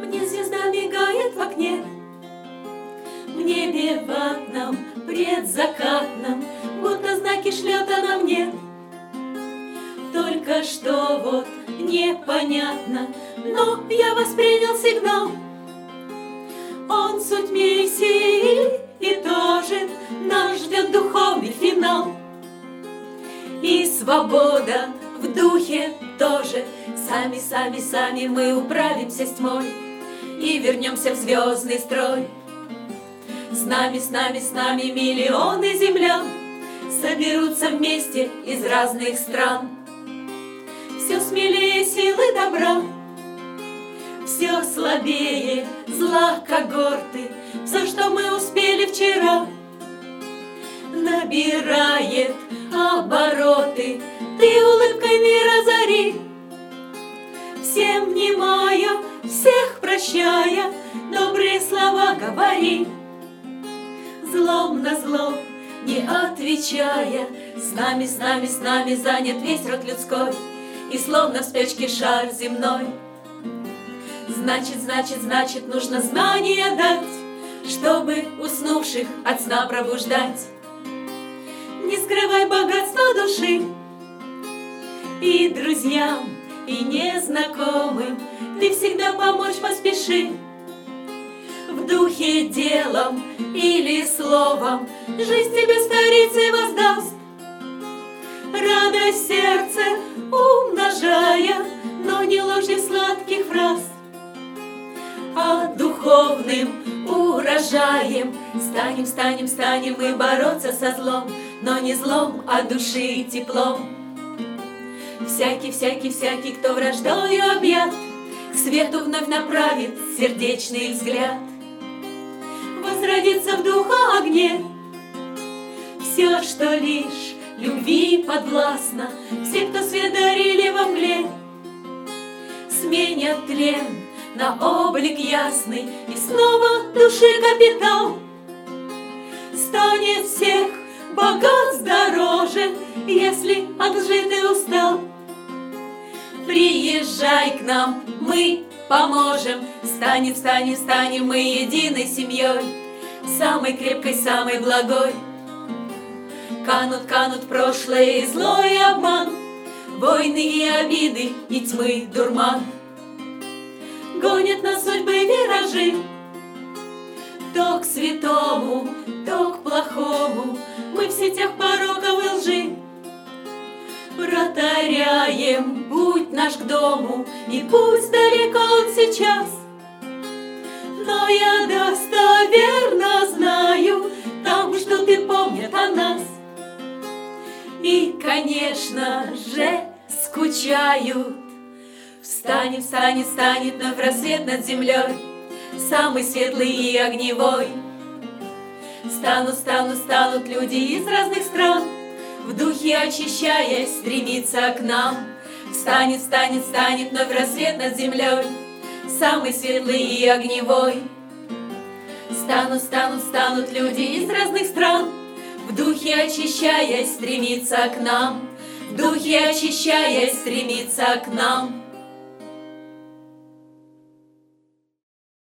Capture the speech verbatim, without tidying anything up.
Сегодня звезда мигает в окне, в небе ватном, предзакатном, будто знаки шлет она мне. Только что вот непонятно, но я воспринял сигнал. Он суть миссии и тоже нас ждет духовный финал. И свобода в духе тоже. Сами, сами, сами мы управимся с тьмой и вернемся в звездный строй. С нами, с нами, с нами миллионы землян соберутся вместе из разных стран. Все смелее силы добра, все слабее зла когорты. Все, что мы успели вчера, набирает обороты. Ты улыбкой мир озари, всем внимая, всех прощая, добрые слова говори. Злом на зло не отвечая, с нами, с нами, с нами занят весь род людской, и словно в спячке шар земной. Значит, значит, значит, нужно знания дать, чтобы уснувших от сна пробуждать. Не скрывай богатство души, и друзьям, и незнакомым ты всегда помочь поспеши. В духе, делом или словом жизнь тебе старицей воздаст, радость сердце умножая, но не ложью сладких фраз, а духовным урожаем станем, станем, станем мы бороться со злом, но не злом, а души теплом. Всякий, всякий, всякий, кто враждою объят, к свету вновь направит сердечный взгляд. Возродится в духа огне все, что лишь любви подвластно. Все, кто свет дарили во мгле, сменят тлен на облик ясный, и снова души капитал станет всех богатств дороже, если от лжи ты устал. Приезжай к нам, мы поможем, станем, станем, станем мы единой семьей, самой крепкой, самой благой. Канут, канут прошлое и злой обман, войны и обиды, и тьмы дурман. Гонят нас судьбы виражи, то к святому, то к плохому, мы в сетях пороков и лжи. Протаряем путь наш к дому, и пусть далеко он сейчас, но я достоверно знаю, там ждут и помнят о нас. И, конечно же, скучают. Встанет, встанет, встанет вновь рассвет над землей, самый светлый и огневой. Станут, станут, станут люди из разных стран, в духе очищаясь, стремиться к нам. Встанет, встанет, встанет вновь рассвет над землей, самый светлый и огневой. Станут, станут, станут люди из разных стран, в духе очищаясь, стремиться к нам. В духе очищаясь, стремиться к нам.